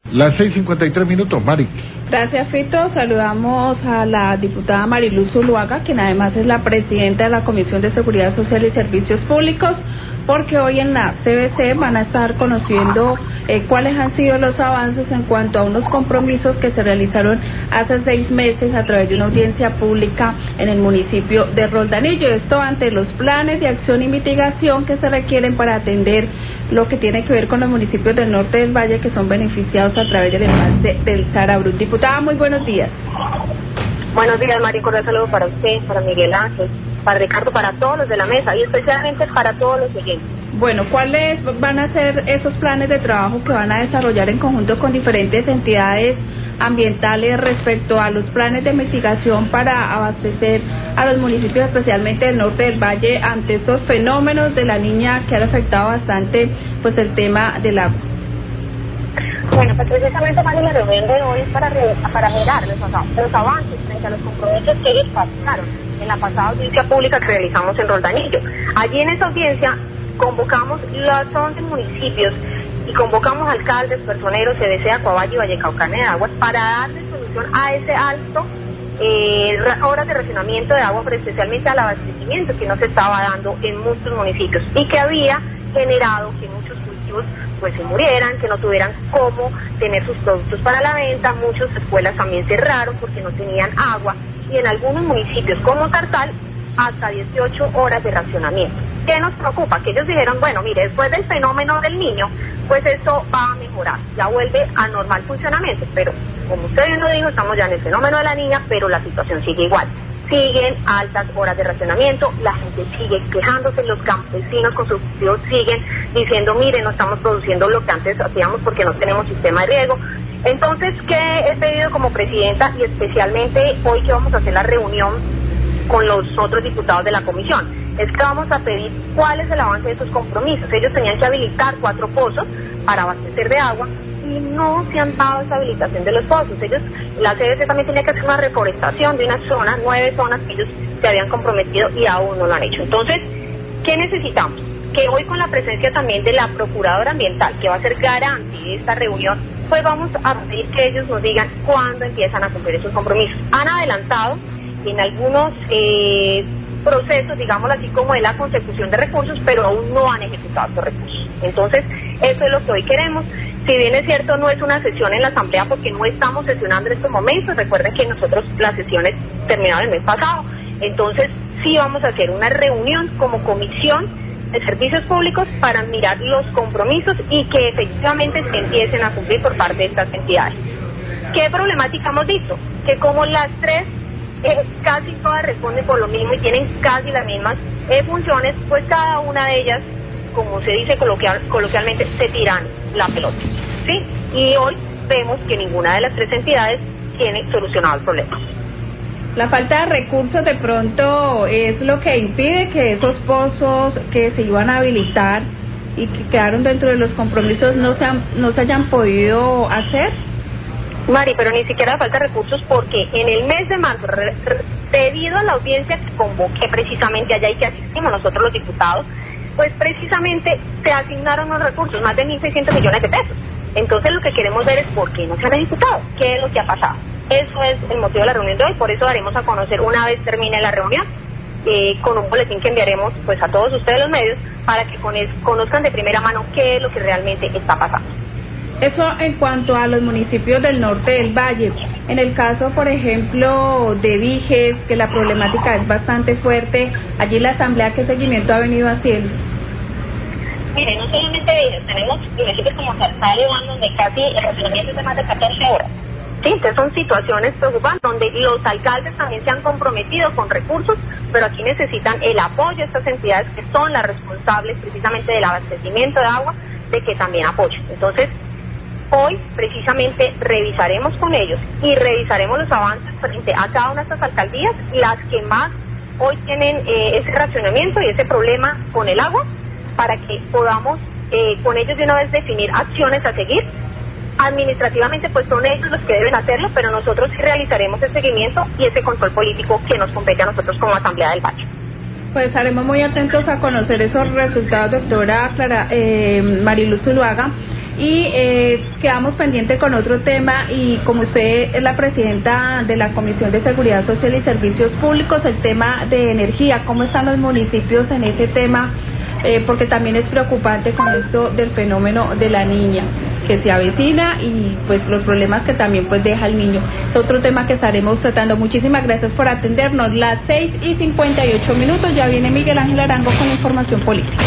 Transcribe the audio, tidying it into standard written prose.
Las 6:53, Mari. Gracias, Fito. Saludamos a la diputada Mariluz Zuluaga, quien además es la presidenta de la Comisión de Seguridad Social y Servicios Públicos, porque hoy en la CBC van a estar conociendo cuáles han sido los avances en cuanto a unos compromisos que se realizaron hace 6 meses a través de una audiencia pública en el municipio de Roldanillo. Esto ante los planes de acción y mitigación que se requieren para atender lo que tiene que ver con los municipios del norte del Valle que son beneficiados a través del embalse del Sarabru. Diputada, muy buenos días. Buenos días, María. Un cordial saludo para usted, para Miguel Ángel, para Ricardo, para todos los de la mesa y especialmente para todos los oyentes. Bueno, ¿cuáles van a ser esos planes de trabajo que van a desarrollar en conjunto con diferentes entidades ambientales respecto a los planes de mitigación para abastecer a los municipios, especialmente del norte del Valle, ante estos fenómenos de la Niña que han afectado bastante pues el tema del agua? Bueno, pues precisamente, María, la reunión de hoy es para mirar los avances frente a los compromisos que ellos pasaron en la pasada audiencia pública que realizamos en Roldanillo. Allí en esa audiencia convocamos los 11 municipios y convocamos alcaldes, personeros, CDC, Acuavalli y Vallecaucana de Aguas para darle solución a ese alto horas de racionamiento de agua, pero especialmente al abastecimiento que no se estaba dando en muchos municipios y que había generado que muchos cultivos pues se murieran, que no tuvieran cómo tener sus productos para la venta. Muchas escuelas también cerraron porque no tenían agua y en algunos municipios como Tartal hasta 18 horas de racionamiento. ¿Qué nos preocupa? Que ellos dijeron, bueno, mire, después del fenómeno del Niño, pues esto va a mejorar, ya vuelve a normal funcionamiento, pero como usted bien lo dijo, estamos ya en el fenómeno de la Niña, pero la situación sigue igual. Siguen altas horas de racionamiento, la gente sigue quejándose, los campesinos con sus cultivos siguen diciendo, mire, no estamos produciendo lo que antes hacíamos porque no tenemos sistema de riego. Entonces, ¿qué he pedido como presidenta y especialmente hoy que vamos a hacer la reunión con los otros diputados de la comisión? Es que vamos a pedir cuál es el avance de esos compromisos. Ellos tenían que habilitar 4 pozos para abastecer de agua y no se han dado esa habilitación de los pozos. La CDC también tenía que hacer una reforestación de una zona, 9 zonas que ellos se habían comprometido y aún no lo han hecho. Entonces, ¿qué necesitamos? Que hoy con la presencia también de la Procuradora Ambiental, que va a ser garante de esta reunión, pues vamos a pedir que ellos nos digan cuándo empiezan a cumplir esos compromisos. Han adelantado en algunos procesos, digámoslo así, como de la consecución de recursos, pero aún no han ejecutado esos recursos. Entonces, eso es lo que hoy queremos. Si bien es cierto, no es una sesión en la Asamblea porque no estamos sesionando en estos momentos. Recuerden que nosotros las sesiones terminaron el mes pasado. Entonces, sí vamos a hacer una reunión como comisión de servicios públicos para mirar los compromisos y que efectivamente se empiecen a cumplir por parte de estas entidades. ¿Qué problemática hemos visto? Que como las tres casi todas responden por lo mismo y tienen casi las mismas funciones, pues cada una de ellas, como se dice coloquialmente, se tiran la pelota, ¿sí? Y hoy vemos que ninguna de las 3 entidades tiene solucionado el problema. La falta de recursos de pronto es lo que impide que esos pozos que se iban a habilitar y que quedaron dentro de los compromisos no se hayan podido hacer. Mari, pero ni siquiera falta recursos porque en el mes de marzo, debido a la audiencia que convoqué precisamente allá y que asistimos nosotros los diputados, pues precisamente se asignaron los recursos, más de 1.600 millones de pesos. Entonces lo que queremos ver es por qué no se han ejecutado, qué es lo que ha pasado. Eso es el motivo de la reunión de hoy, por eso daremos a conocer una vez termine la reunión, con un boletín que enviaremos pues a todos ustedes los medios para que conozcan de primera mano qué es lo que realmente está pasando. Eso en cuanto a los municipios del norte del Valle. En el caso, por ejemplo, de Viges, que la problemática es bastante fuerte, allí la Asamblea, ¿qué seguimiento ha venido haciendo? Mire, no solamente Viges, tenemos municipios como Tartal y Iván, donde casi el racionamiento es de más de 14 horas. Sí, entonces son situaciones preocupantes donde los alcaldes también se han comprometido con recursos, pero aquí necesitan el apoyo de estas entidades que son las responsables precisamente del abastecimiento de agua, de que también apoyen. Entonces, hoy precisamente revisaremos con ellos y revisaremos los avances frente a cada una de estas alcaldías, las que más hoy tienen ese racionamiento y ese problema con el agua, para que podamos con ellos de una vez definir acciones a seguir. Administrativamente pues son ellos los que deben hacerlo, pero nosotros sí realizaremos el seguimiento y ese control político que nos compete a nosotros como Asamblea del Valle. Pues estaremos muy atentos a conocer esos resultados, doctora Mariluz Zuluaga. Y quedamos pendientes con otro tema, y como usted es la presidenta de la Comisión de Seguridad Social y Servicios Públicos, el tema de energía, ¿cómo están los municipios en ese tema? Porque también es preocupante con esto del fenómeno de la niña que se avecina, y pues los problemas que también pues deja el niño. Es otro tema que estaremos tratando. Muchísimas gracias por atendernos. Las 6:58, ya viene Miguel Ángel Arango con información política.